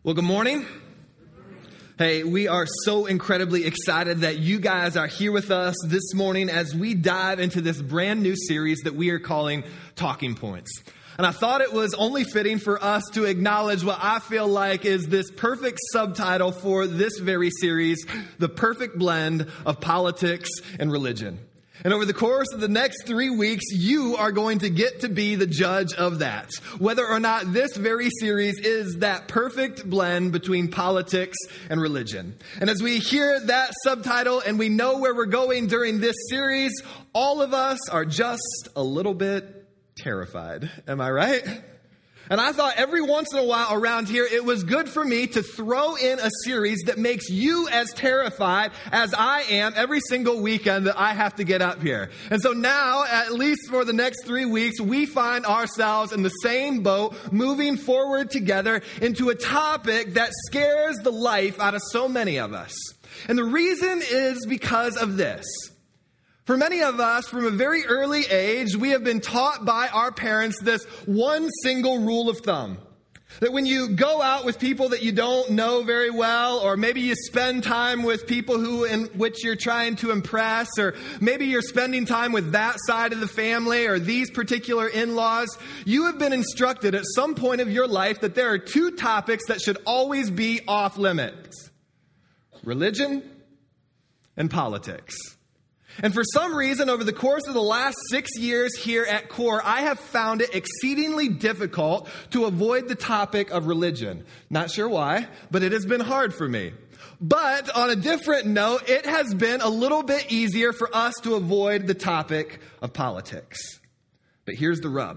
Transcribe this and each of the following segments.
Well, good morning. Hey, we are so incredibly excited that you guys are here with us this morning as we dive into this brand new series that we are calling Talking Points. And I thought it was only fitting for us to acknowledge what I feel like is this perfect subtitle for this very series, the perfect blend of politics and religion. And over the course of the next 3 weeks, you are going to get to be the judge of that. Whether or not this very series is that perfect blend between politics and religion. And as we hear that subtitle and we know where we're going during this series, all of us are just a little bit terrified. Am I right? And I thought every once in a while around here, it was good for me to throw in a series that makes you as terrified as I am every single weekend that I have to get up here. And so now, at least for the next 3 weeks, we find ourselves in the same boat, moving forward together into a topic that scares the life out of so many of us. And the reason is because of this. For many of us, from a very early age, we have been taught by our parents this one single rule of thumb. That when you go out with people that you don't know very well, or maybe you spend time with people in which you're trying to impress, or maybe you're spending time with that side of the family or these particular in-laws, you have been instructed at some point of your life that there are two topics that should always be off limits: religion and politics. And for some reason, over the course of the last 6 years here at Core, I have found it exceedingly difficult to avoid the topic of religion. Not sure why, but it has been hard for me. But on a different note, it has been a little bit easier for us to avoid the topic of politics. But here's the rub.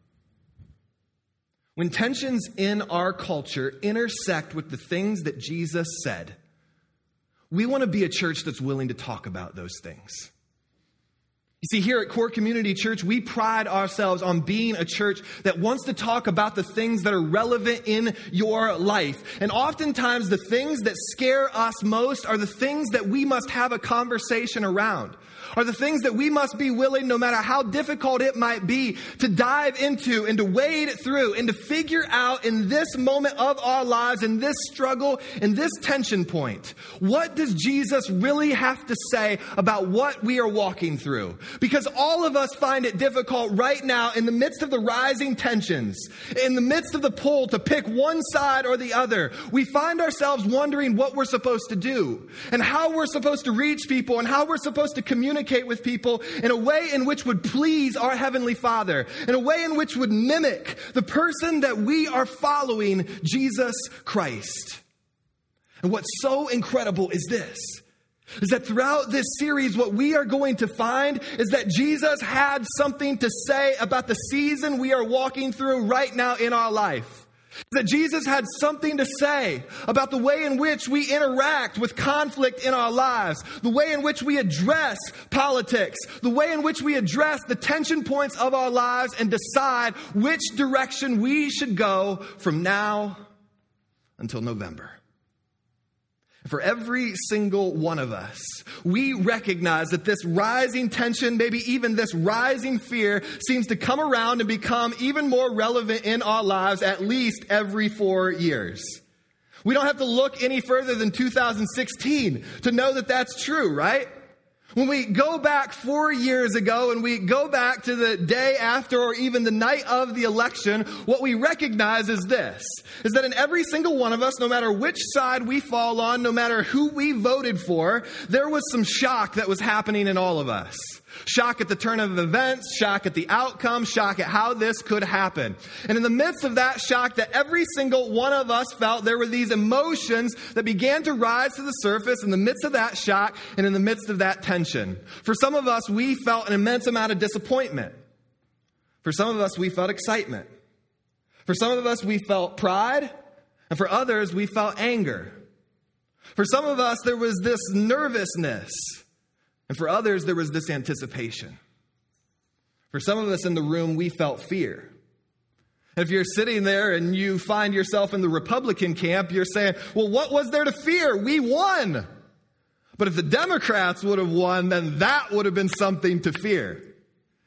When tensions in our culture intersect with the things that Jesus said, we want to be a church that's willing to talk about those things. You see, here at Core Community Church, we pride ourselves on being a church that wants to talk about the things that are relevant in your life. And oftentimes, the things that scare us most are the things that we must have a conversation around. Are the things that we must be willing, no matter how difficult it might be, to dive into and to wade through and to figure out in this moment of our lives, in this struggle, in this tension point, what does Jesus really have to say about what we are walking through? Because all of us find it difficult right now in the midst of the rising tensions, in the midst of the pull to pick one side or the other. We find ourselves wondering what we're supposed to do and how we're supposed to reach people and how we're supposed to communicate with people in a way in which would please our Heavenly Father, in a way in which would mimic the person that we are following, Jesus Christ. And what's so incredible is this, is that throughout this series, what we are going to find is that Jesus had something to say about the season we are walking through right now in our life. That Jesus had something to say about the way in which we interact with conflict in our lives, the way in which we address politics, the way in which we address the tension points of our lives and decide which direction we should go from now until November. For every single one of us, we recognize that this rising tension, maybe even this rising fear, seems to come around and become even more relevant in our lives at least every 4 years. We don't have to look any further than 2016 to know that that's true, right? When we go back 4 years ago and we go back to the day after or even the night of the election, what we recognize is this, is that in every single one of us, no matter which side we fall on, no matter who we voted for, there was some shock that was happening in all of us. Shock at the turn of events, shock at the outcome, shock at how this could happen. And in the midst of that shock that every single one of us felt, there were these emotions that began to rise to the surface in the midst of that shock and in the midst of that tension. For some of us, we felt an immense amount of disappointment. For some of us, we felt excitement. For some of us, we felt pride. And for others, we felt anger. For some of us, there was this nervousness. And for others, there was this anticipation. For some of us in the room, we felt fear. If you're sitting there and you find yourself in the Republican camp, you're saying, well, what was there to fear? We won. But if the Democrats would have won, then that would have been something to fear.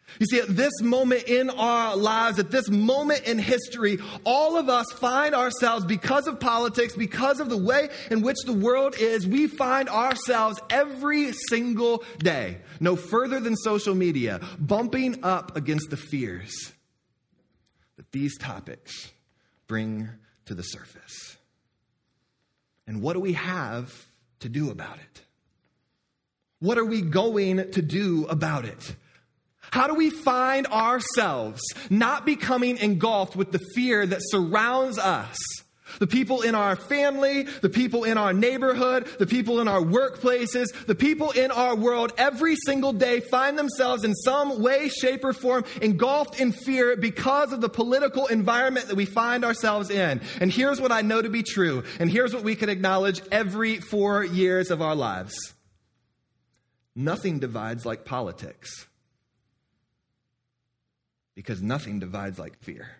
You see, at this moment in our lives, at this moment in history, all of us find ourselves, because of politics, because of the way in which the world is, we find ourselves every single day, no further than social media, bumping up against the fears that these topics bring to the surface. And what do we have to do about it? What are we going to do about it? How do we find ourselves not becoming engulfed with the fear that surrounds us? The people in our family, the people in our neighborhood, the people in our workplaces, the people in our world every single day find themselves in some way, shape, or form engulfed in fear because of the political environment that we find ourselves in. And here's what I know to be true, and here's what we can acknowledge every 4 years of our lives. Nothing divides like politics. Because nothing divides like fear.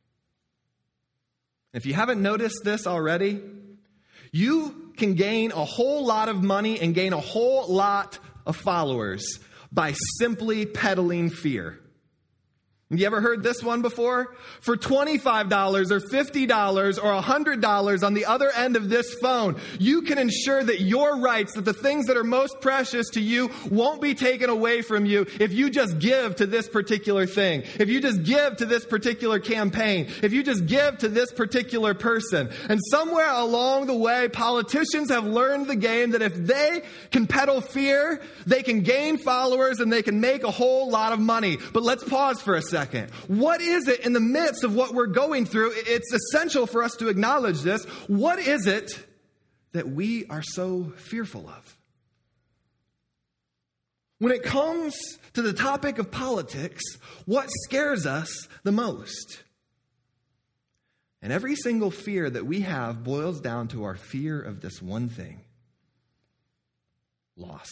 If you haven't noticed this already, you can gain a whole lot of money and gain a whole lot of followers by simply peddling fear. You ever heard this one before? For $25 or $50 or $100 on the other end of this phone, you can ensure that your rights, that the things that are most precious to you won't be taken away from you if you just give to this particular thing, if you just give to this particular campaign, if you just give to this particular person. And somewhere along the way, politicians have learned the game that if they can peddle fear, they can gain followers and they can make a whole lot of money. But let's pause for a second. What is it in the midst of what we're going through? It's essential for us to acknowledge this. What is it that we are so fearful of? When it comes to the topic of politics, what scares us the most? And every single fear that we have boils down to our fear of this one thing: loss.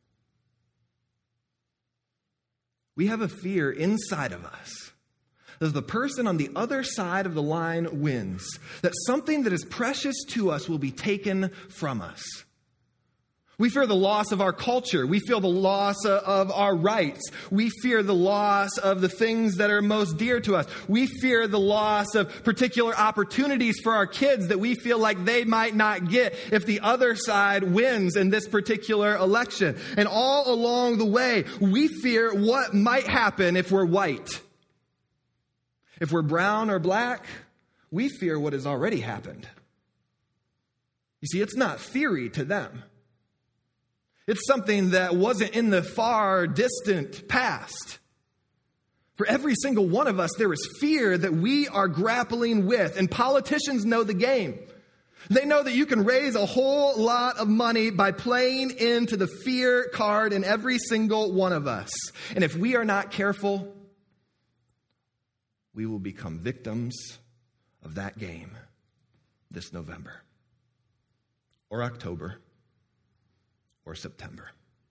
We have a fear inside of us that if the person on the other side of the line wins, that something that is precious to us will be taken from us. We fear the loss of our culture. We feel the loss of our rights. We fear the loss of the things that are most dear to us. We fear the loss of particular opportunities for our kids that we feel like they might not get if the other side wins in this particular election. And all along the way, we fear what might happen if we're white. If we're brown or black, we fear what has already happened. You see, it's not theory to them. It's something that wasn't in the far distant past. For every single one of us, there is fear that we are grappling with. And politicians know the game. They know that you can raise a whole lot of money by playing into the fear card in every single one of us. And if we are not careful, we will become victims of that game this November or October or September.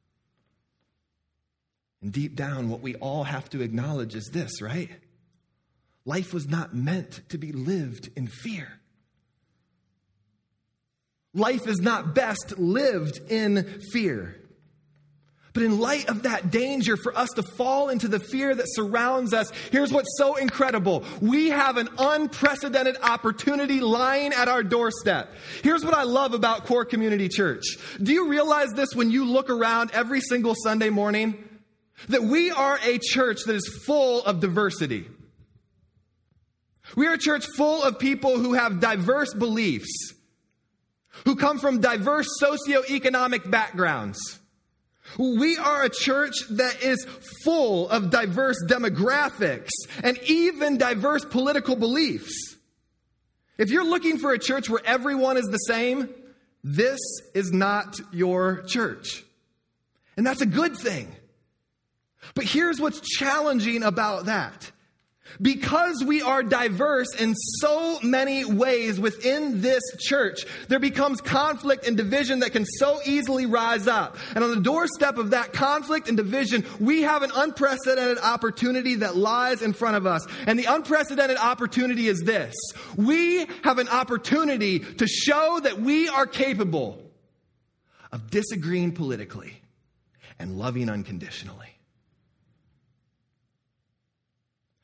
And deep down, what we all have to acknowledge is this, right? Life was not meant to be lived in fear. Life is not best lived in fear. But in light of that danger for us to fall into the fear that surrounds us, here's what's so incredible. We have an unprecedented opportunity lying at our doorstep. Here's what I love about Core Community Church. Do you realize this when you look around every single Sunday morning? That we are a church that is full of diversity. We are a church full of people who have diverse beliefs, who come from diverse socioeconomic backgrounds. We are a church that is full of diverse demographics and even diverse political beliefs. If you're looking for a church where everyone is the same, this is not your church. And that's a good thing. But here's what's challenging about that. Because we are diverse in so many ways within this church, there becomes conflict and division that can so easily rise up. And on the doorstep of that conflict and division, we have an unprecedented opportunity that lies in front of us. And the unprecedented opportunity is this. We have an opportunity to show that we are capable of disagreeing politically and loving unconditionally.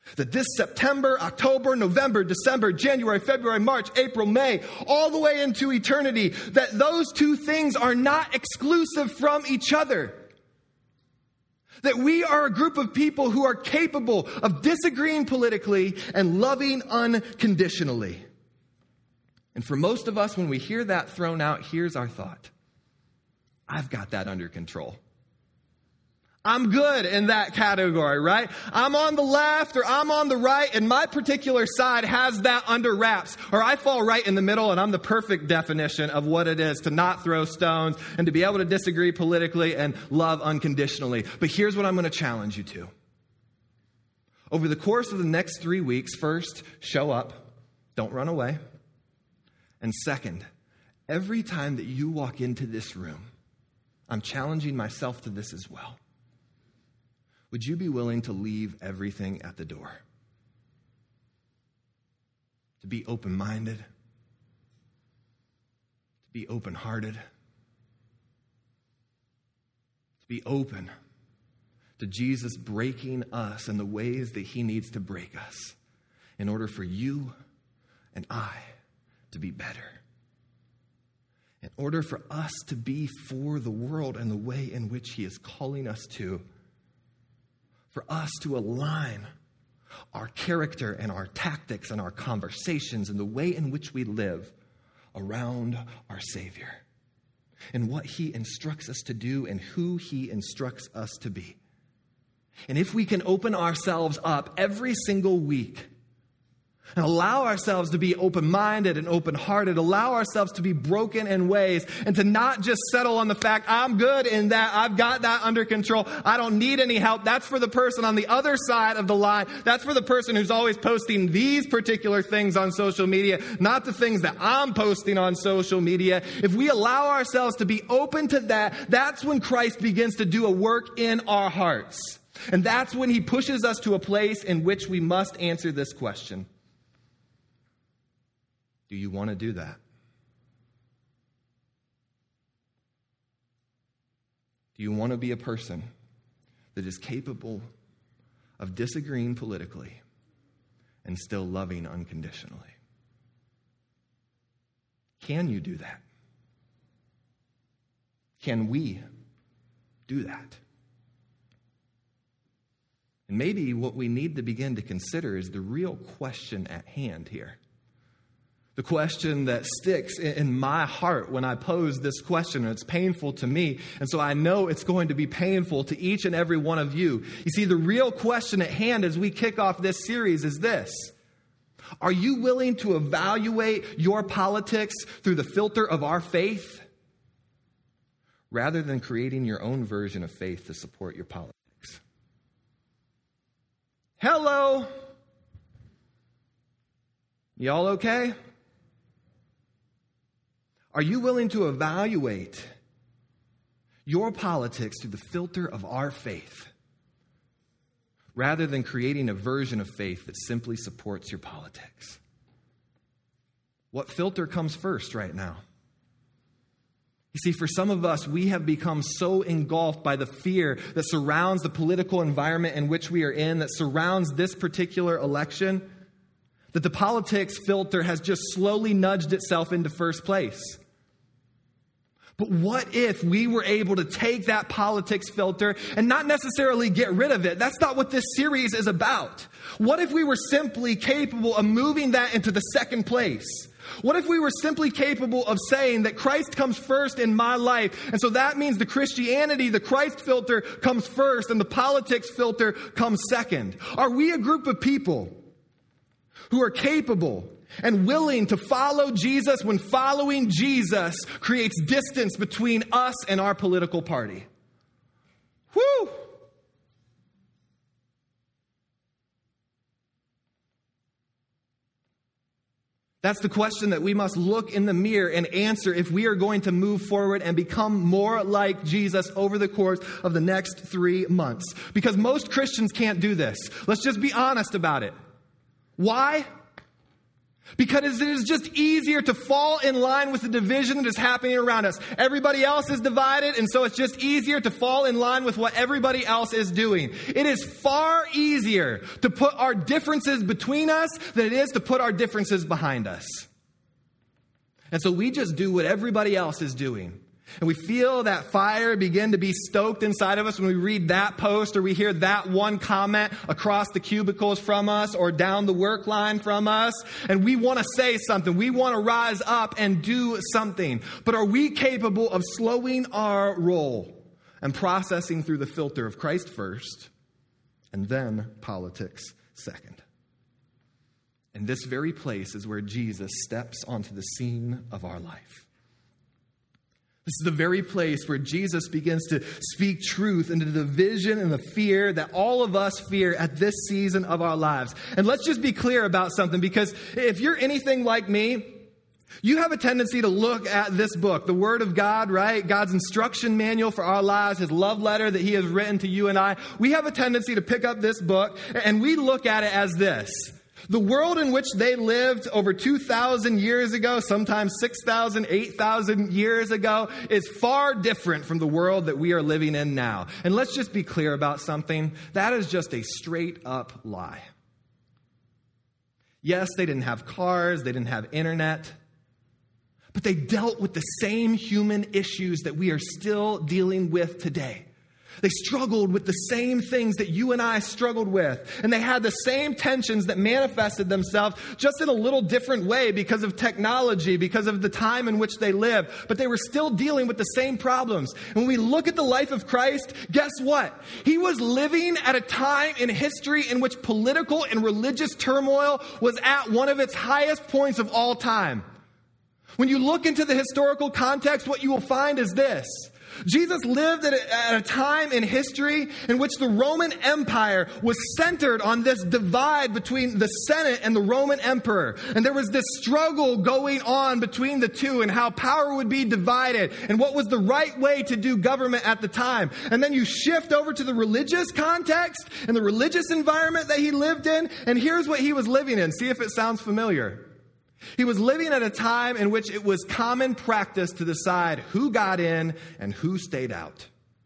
That this September, October, November, December, January, February, March, April, May, all the way into eternity, that those two things are not exclusive from each other. That we are a group of people who are capable of disagreeing politically and loving unconditionally. And for most of us, when we hear that thrown out, here's our thought. I've got that under control. I'm good in that category, right? I'm on the left or I'm on the right, and my particular side has that under wraps. Or I fall right in the middle, and I'm the perfect definition of what it is to not throw stones and to be able to disagree politically and love unconditionally. But here's what I'm going to challenge you to. Over the course of the next 3 weeks, first, show up. Don't run away. And second, every time that you walk into this room, I'm challenging myself to this as well. Would you be willing to leave everything at the door? To be open-minded, to be open-hearted, to be open to Jesus breaking us in the ways that he needs to break us in order for you and I to be better. In order for us to be for the world and the way in which he is calling us to. For us to align our character and our tactics and our conversations and the way in which we live around our Savior and what he instructs us to do and who he instructs us to be. And if we can open ourselves up every single week and allow ourselves to be open-minded and open-hearted, allow ourselves to be broken in ways, and to not just settle on the fact, I'm good in that, I've got that under control, I don't need any help. That's for the person on the other side of the line. That's for the person who's always posting these particular things on social media, not the things that I'm posting on social media. If we allow ourselves to be open to that, that's when Christ begins to do a work in our hearts. And that's when he pushes us to a place in which we must answer this question. Do you want to do that? Do you want to be a person that is capable of disagreeing politically and still loving unconditionally? Can you do that? Can we do that? And maybe what we need to begin to consider is the real question at hand here. The question that sticks in my heart when I pose this question, and it's painful to me, and so I know it's going to be painful to each and every one of you. You see, the real question at hand as we kick off this series is this. Are you willing to evaluate your politics through the filter of our faith, rather than creating your own version of faith to support your politics? Hello? Y'all okay? Are you willing to evaluate your politics through the filter of our faith, rather than creating a version of faith that simply supports your politics? What filter comes first right now? You see, for some of us, we have become so engulfed by the fear that surrounds the political environment in which we are in, that surrounds this particular election, that the politics filter has just slowly nudged itself into first place. But what if we were able to take that politics filter and not necessarily get rid of it? That's not what this series is about. What if we were simply capable of moving that into the second place? What if we were simply capable of saying that Christ comes first in my life, and so that means the Christianity, the Christ filter comes first, and the politics filter comes second? Are we a group of people who are capable and willing to follow Jesus when following Jesus creates distance between us and our political party? Whew! That's the question that we must look in the mirror and answer if we are going to move forward and become more like Jesus over the course of the next 3 months. Because most Christians can't do this. Let's just be honest about it. Why? Because it is just easier to fall in line with the division that is happening around us. Everybody else is divided, and so it's just easier to fall in line with what everybody else is doing. It is far easier to put our differences between us than it is to put our differences behind us. And so we just do what everybody else is doing. And we feel that fire begin to be stoked inside of us when we read that post or we hear that one comment across the cubicles from us or down the work line from us. And we want to say something. We want to rise up and do something. But are we capable of slowing our roll and processing through the filter of Christ first and then politics second? And this very place is where Jesus steps onto the scene of our life. This is the very place where Jesus begins to speak truth into the division and the fear that all of us fear at this season of our lives. And let's just be clear about something, because if you're anything like me, you have a tendency to look at this book, the Word of God, right? God's instruction manual for our lives, His love letter that He has written to you and I. We have a tendency to pick up this book and we look at it as this. The world in which they lived over 2,000 years ago, sometimes 6,000, 8,000 years ago, is far different from the world that we are living in now. And let's just be clear about something. That is just a straight up lie. Yes, they didn't have cars, they didn't have internet, but they dealt with the same human issues that we are still dealing with today. They struggled with the same things that you and I struggled with. And they had the same tensions that manifested themselves just in a little different way because of technology, because of the time in which they lived. But they were still dealing with the same problems. And when we look at the life of Christ, guess what? He was living at a time in history in which political and religious turmoil was at one of its highest points of all time. When you look into the historical context, what you will find is this. Jesus lived at a time in history in which the Roman Empire was centered on this divide between the Senate and the Roman Emperor. And there was this struggle going on between the two and how power would be divided and what was the right way to do government at the time. And then you shift over to the religious context and the religious environment that he lived in. And here's what he was living in. See if it sounds familiar. He was living at a time in which it was common practice to decide who got in and who stayed out.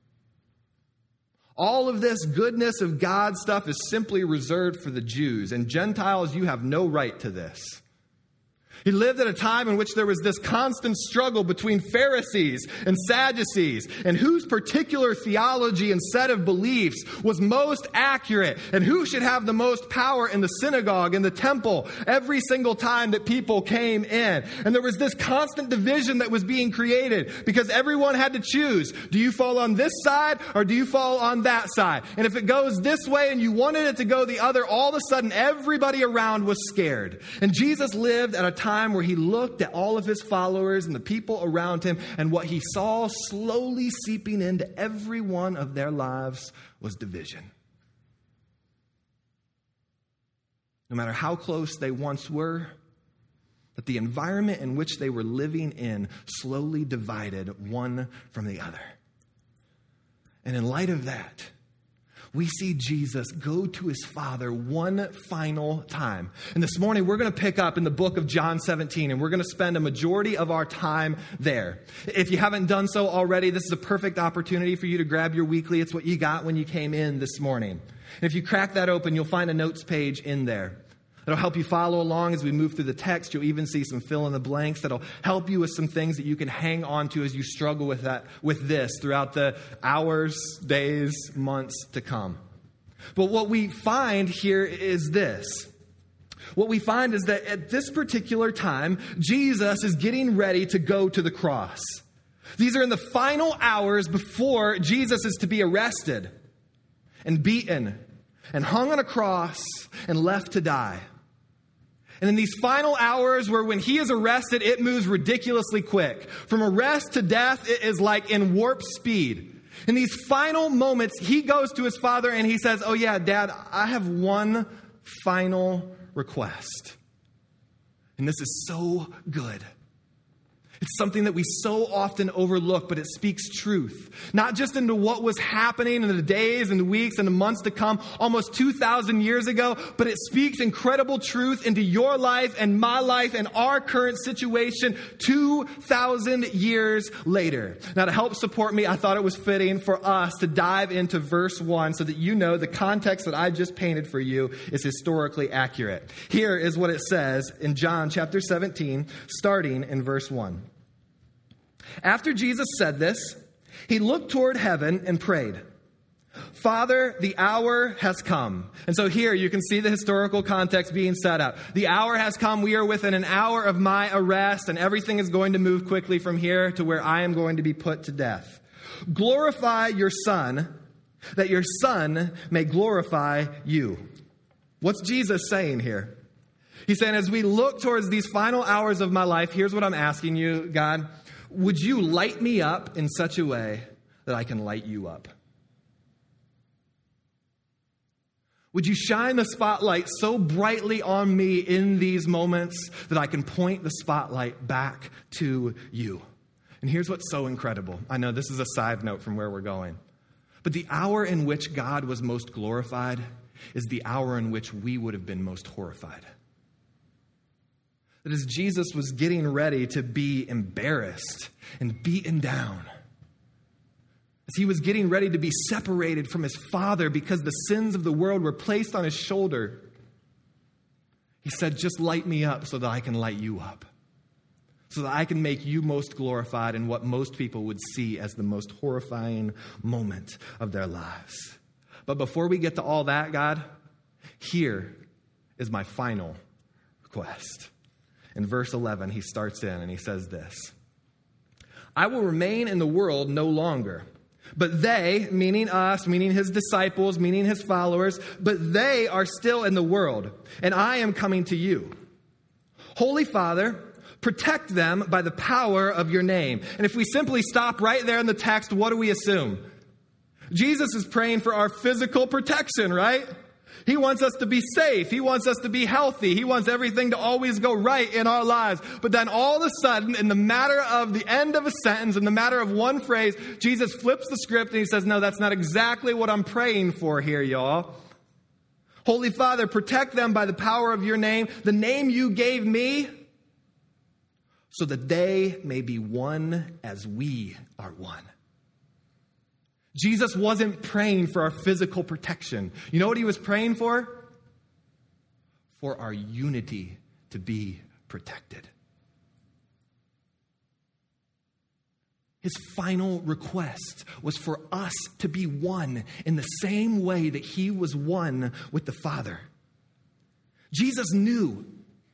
All of this goodness of God stuff is simply reserved for the Jews, and Gentiles, you have no right to this. He lived at a time in which there was this constant struggle between Pharisees and Sadducees and whose particular theology and set of beliefs was most accurate and who should have the most power in the synagogue and the temple every single time that people came in. And there was this constant division that was being created because everyone had to choose. Do you fall on this side or do you fall on that side? And if it goes this way and you wanted it to go the other, all of a sudden everybody around was scared. And Jesus lived at a time where he looked at all of his followers and the people around him, and what he saw slowly seeping into every one of their lives was division. No matter how close they once were, that the environment in which they were living in slowly divided one from the other. And in light of that, we see Jesus go to his Father one final time. And this morning, we're going to pick up in the book of John 17, and we're going to spend a majority of our time there. If you haven't done so already, this is a perfect opportunity for you to grab your weekly. It's what you got when you came in this morning. And if you crack that open, you'll find a notes page in there. It'll help you follow along as we move through the text. You'll even see some fill in the blanks that'll help you with some things that you can hang on to as you struggle with this throughout the hours, days, months to come. But what we find here is this. What we find is that at this particular time, Jesus is getting ready to go to the cross. These are in the final hours before Jesus is to be arrested and beaten and hung on a cross and left to die. And in these final hours where when he is arrested, it moves ridiculously quick. From arrest to death, it is like in warp speed. In these final moments, he goes to his Father and he says, oh yeah, Dad, I have one final request. And this is so good. It's something that we so often overlook, but it speaks truth. Not just into what was happening in the days and the weeks and the months to come almost 2,000 years ago, but it speaks incredible truth into your life and my life and our current situation 2,000 years later. Now, to help support me, I thought it was fitting for us to dive into verse 1 so that you know the context that I just painted for you is historically accurate. Here is what it says in John chapter 17, starting in verse 1. After Jesus said this, he looked toward heaven and prayed, Father, the hour has come. And so here you can see the historical context being set up. The hour has come. We are within an hour of my arrest, and everything is going to move quickly from here to where I am going to be put to death. Glorify your Son, that your Son may glorify you. What's Jesus saying here? He's saying, as we look towards these final hours of my life, here's what I'm asking you, God. Would you light me up in such a way that I can light you up? Would you shine the spotlight so brightly on me in these moments that I can point the spotlight back to you? And here's what's so incredible. I know this is a side note from where we're going. But the hour in which God was most glorified is the hour in which we would have been most horrified. That as Jesus was getting ready to be embarrassed and beaten down, as he was getting ready to be separated from his Father because the sins of the world were placed on his shoulder, he said, just light me up so that I can light you up, so that I can make you most glorified in what most people would see as the most horrifying moment of their lives. But before we get to all that, God, here is my final request. In verse 11, he starts in and he says this, I will remain in the world no longer, but they, meaning us, meaning his disciples, meaning his followers, but they are still in the world, and I am coming to you. Holy Father, protect them by the power of your name. And if we simply stop right there in the text, what do we assume? Jesus is praying for our physical protection, right? He wants us to be safe. He wants us to be healthy. He wants everything to always go right in our lives. But then all of a sudden, in the matter of the end of a sentence, in the matter of one phrase, Jesus flips the script and he says, no, that's not exactly what I'm praying for here, y'all. Holy Father, protect them by the power of your name, the name you gave me, so that they may be one as we are one. Jesus wasn't praying for our physical protection. You know what he was praying for? For our unity to be protected. His final request was for us to be one in the same way that he was one with the Father. Jesus knew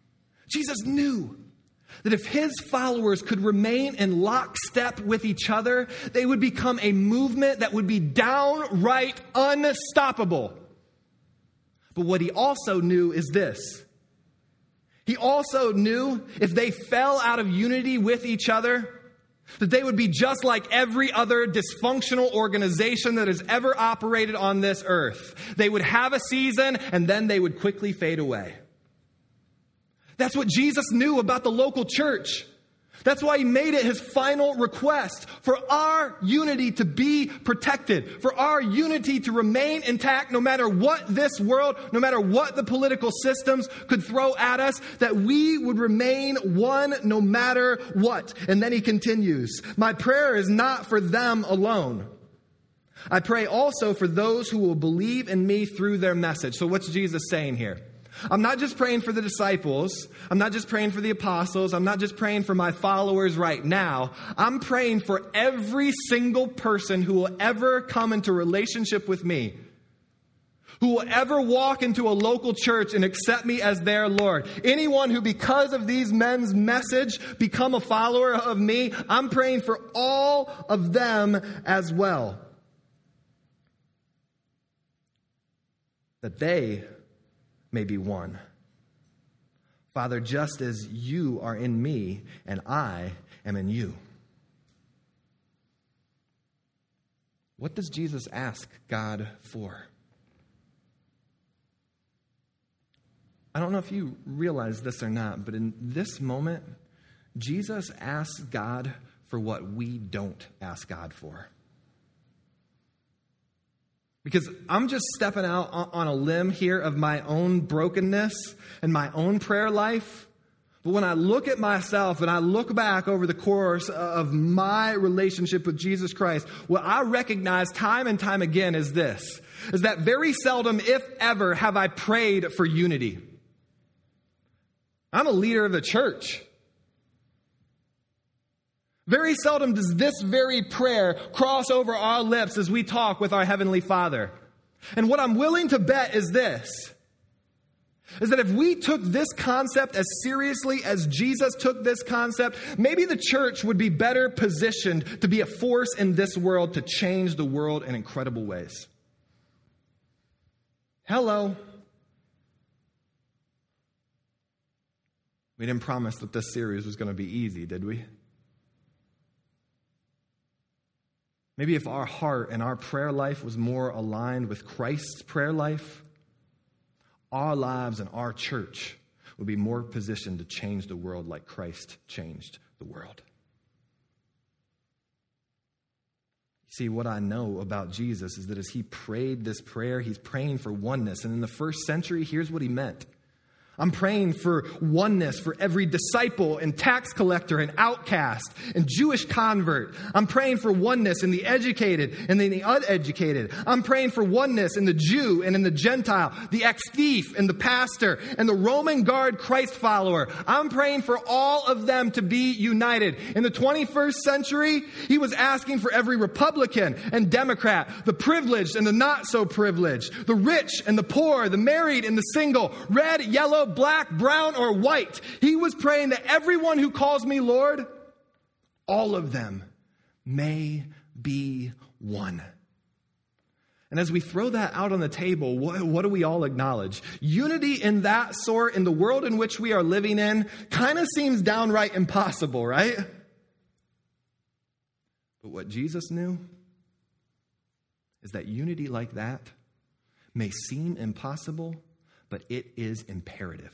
that if his followers could remain in lockstep with each other, they would become a movement that would be downright unstoppable. But what he also knew is this. He also knew if they fell out of unity with each other, that they would be just like every other dysfunctional organization that has ever operated on this earth. They would have a season and then they would quickly fade away. That's what Jesus knew about the local church. That's why he made it his final request, for our unity to be protected, for our unity to remain intact no matter what this world, no matter what the political systems could throw at us, that we would remain one no matter what. And then he continues, my prayer is not for them alone. I pray also for those who will believe in me through their message. So what's Jesus saying here? I'm not just praying for the disciples. I'm not just praying for the apostles. I'm not just praying for my followers right now. I'm praying for every single person who will ever come into relationship with me, who will ever walk into a local church and accept me as their Lord. Anyone who, because of these men's message, become a follower of me, I'm praying for all of them as well. That they may be one. Father, just as you are in me and I am in you. What does Jesus ask God for? I don't know if you realize this or not, but in this moment, Jesus asks God for what we don't ask God for. Because I'm just stepping out on a limb here of my own brokenness and my own prayer life. But when I look at myself and I look back over the course of my relationship with Jesus Christ, what I recognize time and time again is this, is that very seldom, if ever, have I prayed for unity. I'm a leader of the church. Very seldom does this very prayer cross over our lips as we talk with our Heavenly Father. And what I'm willing to bet is this, is that if we took this concept as seriously as Jesus took this concept, maybe the church would be better positioned to be a force in this world to change the world in incredible ways. Hello. We didn't promise that this series was going to be easy, did we? Maybe if our heart and our prayer life was more aligned with Christ's prayer life, our lives and our church would be more positioned to change the world like Christ changed the world. See, what I know about Jesus is that as he prayed this prayer, he's praying for oneness. And in the first century, here's what he meant. I'm praying for oneness for every disciple and tax collector and outcast and Jewish convert. I'm praying for oneness in the educated and in the uneducated. I'm praying for oneness in the Jew and in the Gentile, the ex-thief and the pastor and the Roman guard Christ follower. I'm praying for all of them to be united. In the 21st century, he was asking for every Republican and Democrat, the privileged and the not so privileged, the rich and the poor, the married and the single, red, yellow, black, brown, or white. He was praying that everyone who calls me Lord, all of them may be one. And as we throw that out on the table, what do we all acknowledge? Unity in that sort, in the world in which we are living in, kind of seems downright impossible, right? But what Jesus knew is that unity like that may seem impossible, but it is imperative.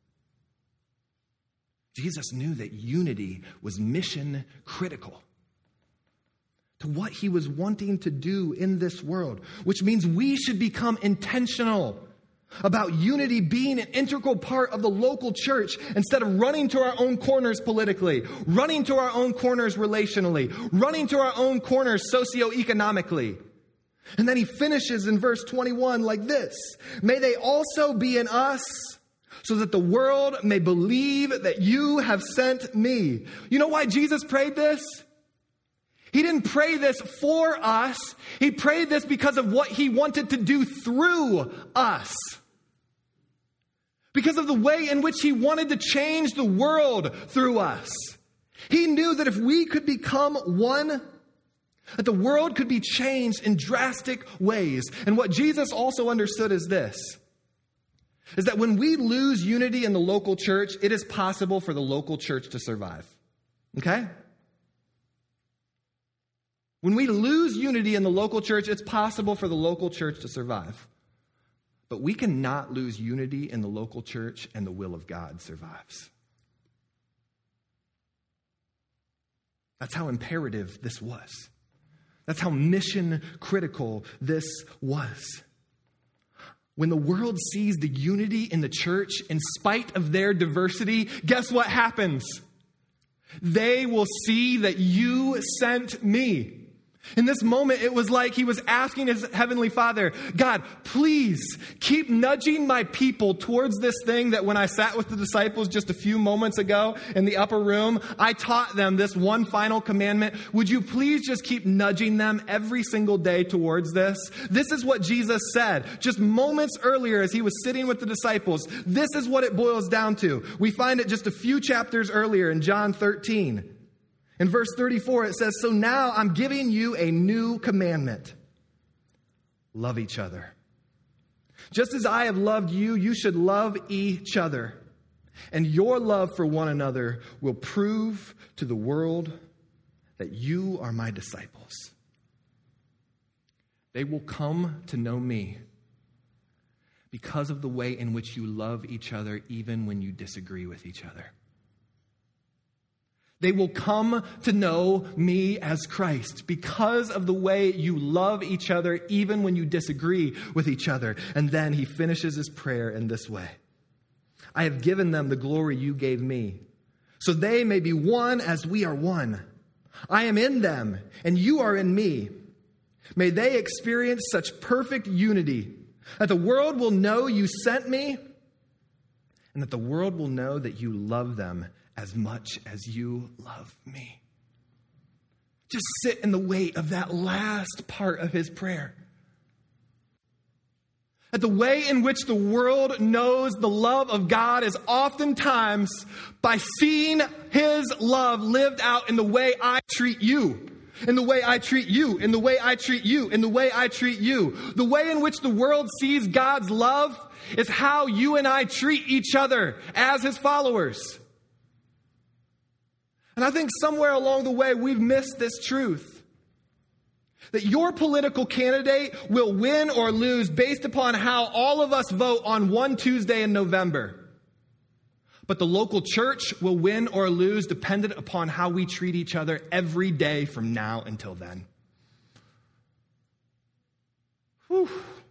Jesus knew that unity was mission critical to what he was wanting to do in this world, which means we should become intentional about unity being an integral part of the local church instead of running to our own corners politically, running to our own corners relationally, running to our own corners socioeconomically. And then he finishes in verse 21 like this. May they also be in us so that the world may believe that you have sent me. You know why Jesus prayed this? He didn't pray this for us. He prayed this because of what he wanted to do through us. Because of the way in which he wanted to change the world through us. He knew that if we could become one, that the world could be changed in drastic ways. And what Jesus also understood is this, is that when we lose unity in the local church, it is possible for the local church to survive. Okay? When we lose unity in the local church, it's possible for the local church to survive. But we cannot lose unity in the local church and the will of God survives. That's how imperative this was. That's how mission critical this was. When the world sees the unity in the church in spite of their diversity, guess what happens? They will see that you sent me. In this moment, it was like he was asking his heavenly Father, God, please keep nudging my people towards this thing that when I sat with the disciples just a few moments ago in the upper room, I taught them this one final commandment. Would you please just keep nudging them every single day towards this? This is what Jesus said just moments earlier as he was sitting with the disciples. This is what it boils down to. We find it just a few chapters earlier in John 13. In verse 34, it says, so now I'm giving you a new commandment. Love each other. Just as I have loved you, you should love each other. And your love for one another will prove to the world that you are my disciples. They will come to know me because of the way in which you love each other, even when you disagree with each other. They will come to know me as Christ because of the way you love each other, even when you disagree with each other. And then he finishes his prayer in this way. I have given them the glory you gave me, so they may be one as we are one. I am in them, and you are in me. May they experience such perfect unity that the world will know you sent me, and that the world will know that you love them as much as you love me. Just sit in the weight of that last part of his prayer. That the way in which the world knows the love of God is oftentimes by seeing his love lived out in the way I treat you, in the way I treat you, in the way I treat you, in the way I treat you. The way in which the world sees God's love is how you and I treat each other as his followers. And I think somewhere along the way, we've missed this truth. That your political candidate will win or lose based upon how all of us vote on one Tuesday in November. But the local church will win or lose dependent upon how we treat each other every day from now until then. Whew.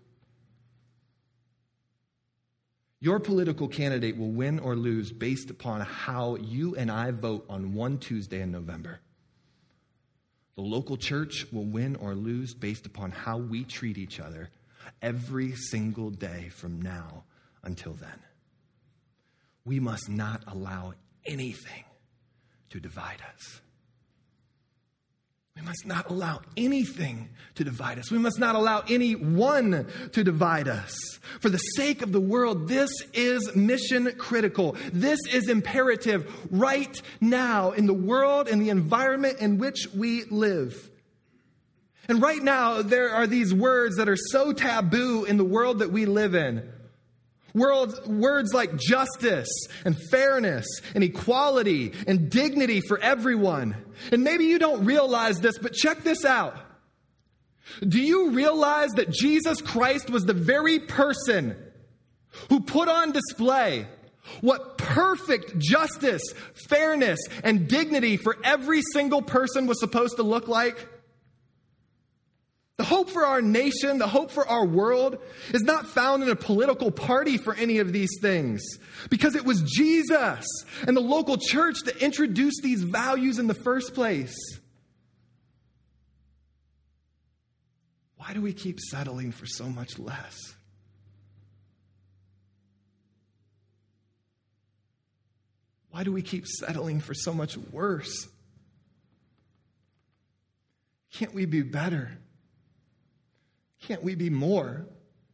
Your political candidate will win or lose based upon how you and I vote on one Tuesday in November. The local church will win or lose based upon how we treat each other every single day from now until then. We must not allow anything to divide us. We must not allow anything to divide us. We must not allow anyone to divide us. For the sake of the world, this is mission critical. This is imperative right now in the world and the environment in which we live. And right now, there are these words that are so taboo in the world that we live in. Words like justice and fairness and equality and dignity for everyone. And maybe you don't realize this, but check this out. Do you realize that Jesus Christ was the very person who put on display what perfect justice, fairness, and dignity for every single person was supposed to look like? The hope for our nation, the hope for our world is not found in a political party for any of these things, because it was Jesus and the local church that introduced these values in the first place. Why do we keep settling for so much less? Why do we keep settling for so much worse? Can't we be better? Can't we be more?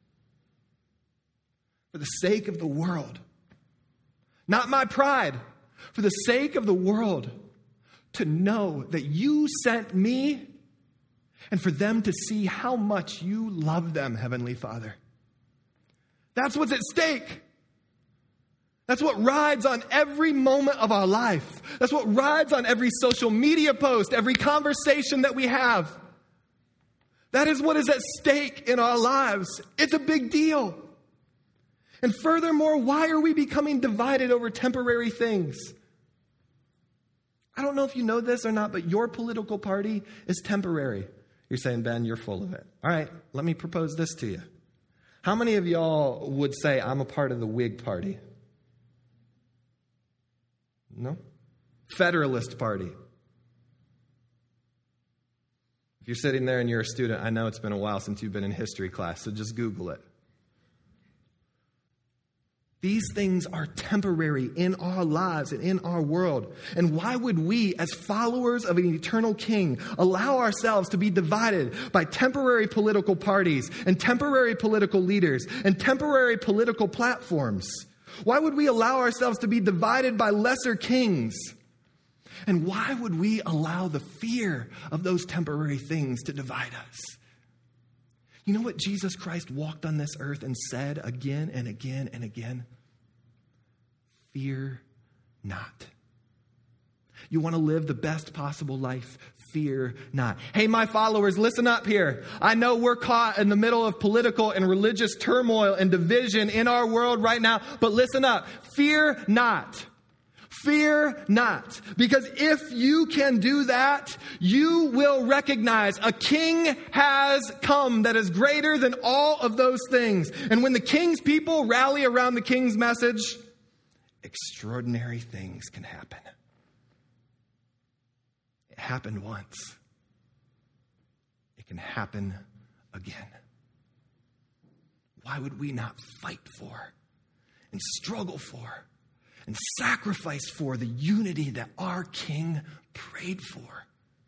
For the sake of the world, not my pride, for the sake of the world, to know that you sent me, and for them to see how much you love them, Heavenly Father. That's what's at stake. That's what rides on every moment of our life. That's what rides on every social media post, every conversation that we have. That is what is at stake in our lives. It's a big deal. And furthermore, why are we becoming divided over temporary things? I don't know if you know this or not, but your political party is temporary. You're saying, Ben, you're full of it. All right, let me propose this to you. How many of y'all would say, I'm a part of the Whig Party? No? Federalist Party. If you're sitting there and you're a student, I know it's been a while since you've been in history class, so just Google it. These things are temporary in our lives and in our world. And why would we, as followers of an eternal King, allow ourselves to be divided by temporary political parties and temporary political leaders and temporary political platforms? Why would we allow ourselves to be divided by lesser kings? And why would we allow the fear of those temporary things to divide us? You know what Jesus Christ walked on this earth and said again and again and again? Fear not. You want to live the best possible life? Fear not. Hey, my followers, listen up here. I know we're caught in the middle of political and religious turmoil and division in our world right now, but listen up. Fear not. Fear not, because if you can do that, you will recognize a king has come that is greater than all of those things. And when the king's people rally around the king's message, extraordinary things can happen. It happened once. It can happen again. Why would we not fight for and struggle for and sacrifice for the unity that our King prayed for?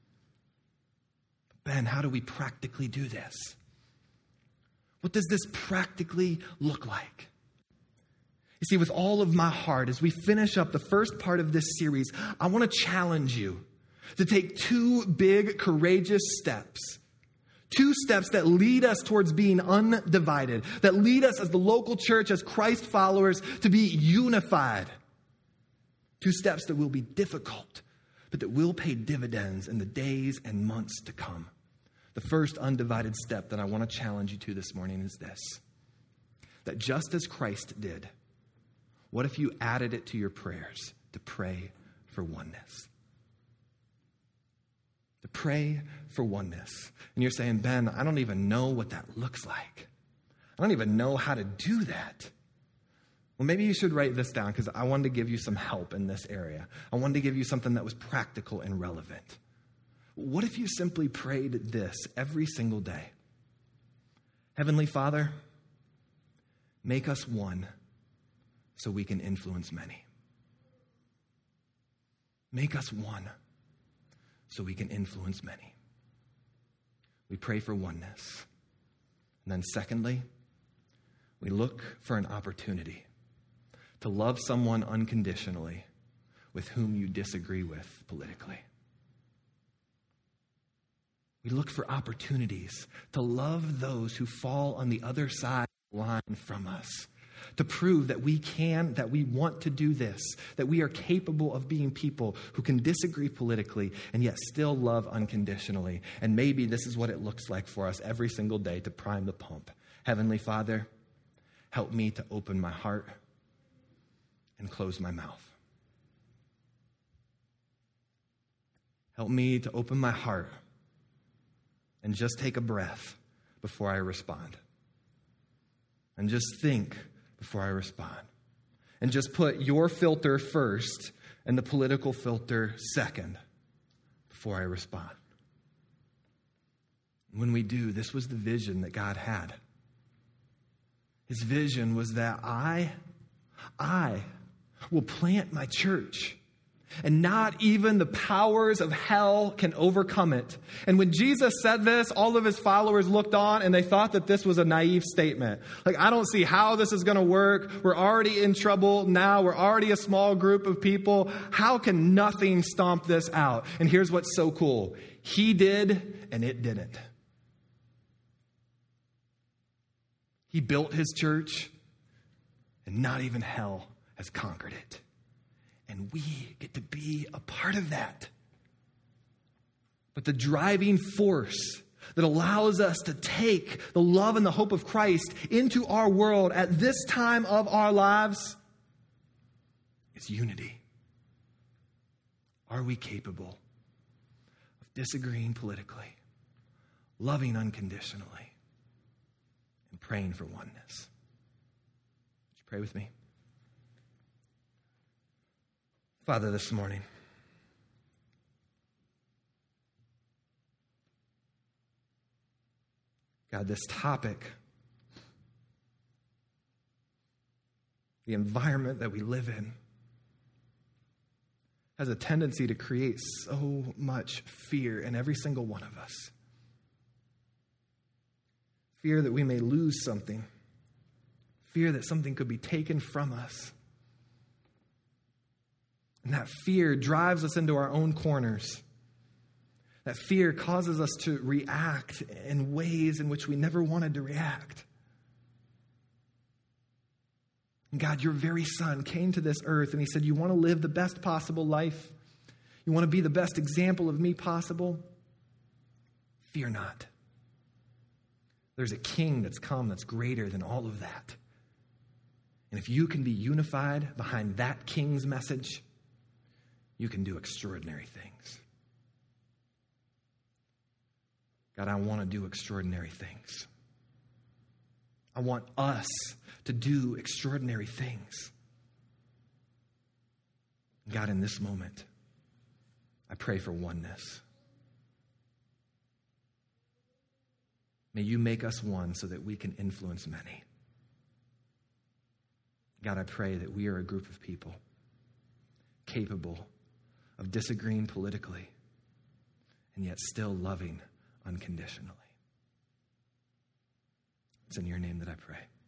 Ben, how do we practically do this? What does this practically look like? You see, with all of my heart, as we finish up the first part of this series, I want to challenge you to take two big, courageous steps. Two steps that lead us towards being undivided, that lead us as the local church, as Christ followers, to be unified. Two steps that will be difficult, but that will pay dividends in the days and months to come. The first undivided step that I want to challenge you to this morning is this: that just as Christ did, what if you added it to your prayers to pray for oneness? To pray for oneness. And you're saying, Ben, I don't even know what that looks like. I don't even know how to do that. Well, maybe you should write this down, because I wanted to give you some help in this area. I wanted to give you something that was practical and relevant. What if you simply prayed this every single day? Heavenly Father, make us one so we can influence many. Make us one so we can influence many. We pray for oneness. And then secondly, we look for an opportunity to love someone unconditionally with whom you disagree with politically. We look for opportunities to love those who fall on the other side of the line from us, to prove that we can, that we want to do this, that we are capable of being people who can disagree politically and yet still love unconditionally. And maybe this is what it looks like for us every single day to prime the pump. Heavenly Father, help me to open my heart and close my mouth. Help me to open my heart and just take a breath before I respond. And just think before I respond. And just put your filter first and the political filter second before I respond. When we do, this was the vision that God had. His vision was that I will plant my church, and not even the powers of hell can overcome it. And when Jesus said this, all of his followers looked on and they thought that this was a naive statement. Like, I don't see how this is going to work. We're already in trouble now. We're already a small group of people. How can nothing stomp this out? And here's what's so cool. He did, and it didn't. He built his church, and not even hell has conquered it. And we get to be a part of that. But the driving force that allows us to take the love and the hope of Christ into our world at this time of our lives is unity. Are we capable of disagreeing politically, loving unconditionally, and praying for oneness? Would you pray with me? Father, this morning, God, this topic, the environment that we live in, has a tendency to create so much fear in every single one of us. Fear that we may lose something. Fear that something could be taken from us. And that fear drives us into our own corners. That fear causes us to react in ways in which we never wanted to react. And God, your very Son came to this earth and he said, you want to live the best possible life? You want to be the best example of me possible? Fear not. There's a king that's come that's greater than all of that. And if you can be unified behind that king's message, you can do extraordinary things. God, I want to do extraordinary things. I want us to do extraordinary things. God, in this moment, I pray for oneness. May you make us one so that we can influence many. God, I pray that we are a group of people capable of disagreeing politically and yet still loving unconditionally. It's in your name that I pray.